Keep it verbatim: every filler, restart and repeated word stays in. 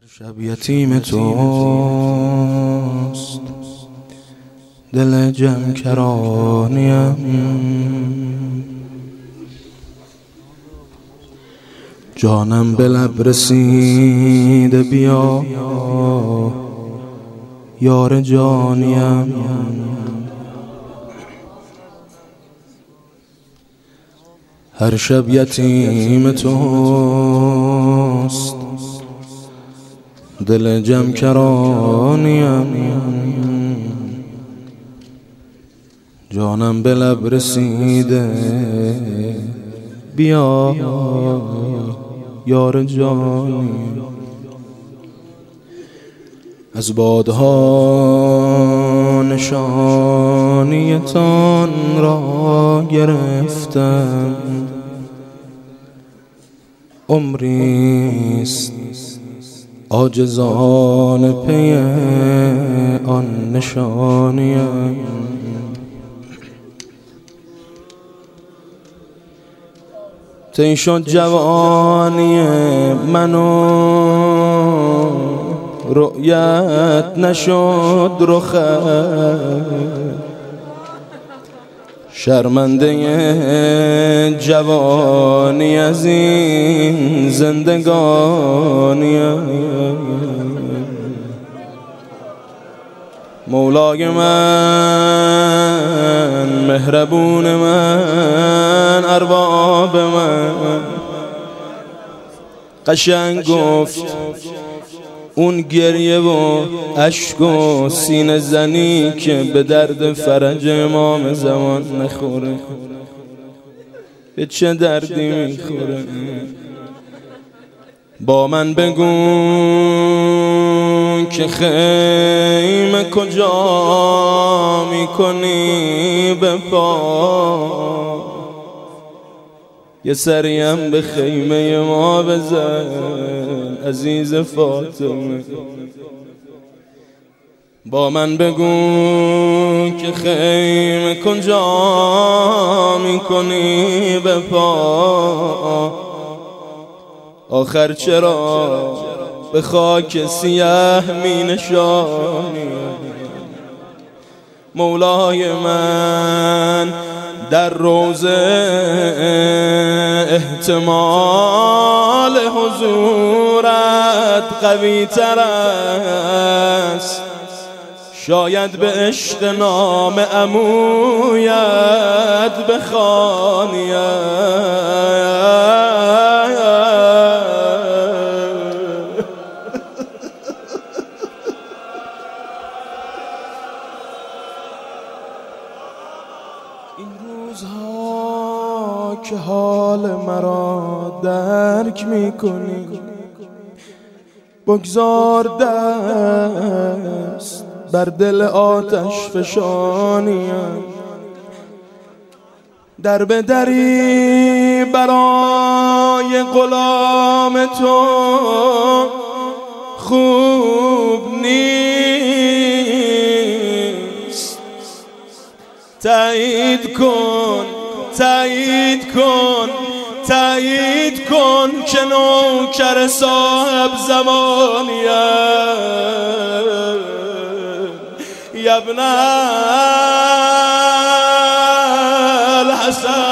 شب یتیم توست، دل جمع کرانیم، جانم به لب رسیده، بیا یار جانیم. هر شب یتیم توست، دل جمع کرانیم، جانم به لب رسیده، بیا یار جانیم. از بادها نشانیتان را گرفتم، عمریست عاجزان پی آن نشانیم. طی شد جوانی منو، رؤیت نشد رخت، شرمنده جوانی از این زندگانی. مولای من، مهربون من، ارباب من، قشنگ گفت اون گریه و اشک و سینه زنی که به درد فرج امام زمان نخوره، به چه دردی میخوره؟ با من بگو که خیمه کجا میکنی به پا، یه سریم به خیمه ما بزن عزیز فاطمه. با من بگو که خیمه کجا میکنی به پا، آخر چرا به خاک سیاه می نشانی؟ مولای من، در روزه احتمال حضورت قوی تر است، شاید به عشق نام عمویت بخوانیم. این روزها که حال مرا درک میکنی، بگذار دست بر دل آتش فشانیم، در به دری برای غلام تو خوب نیست. تایید کن، تایید کن، تایید کن که نوکر صاحب زمانیم. یا ابن الحسن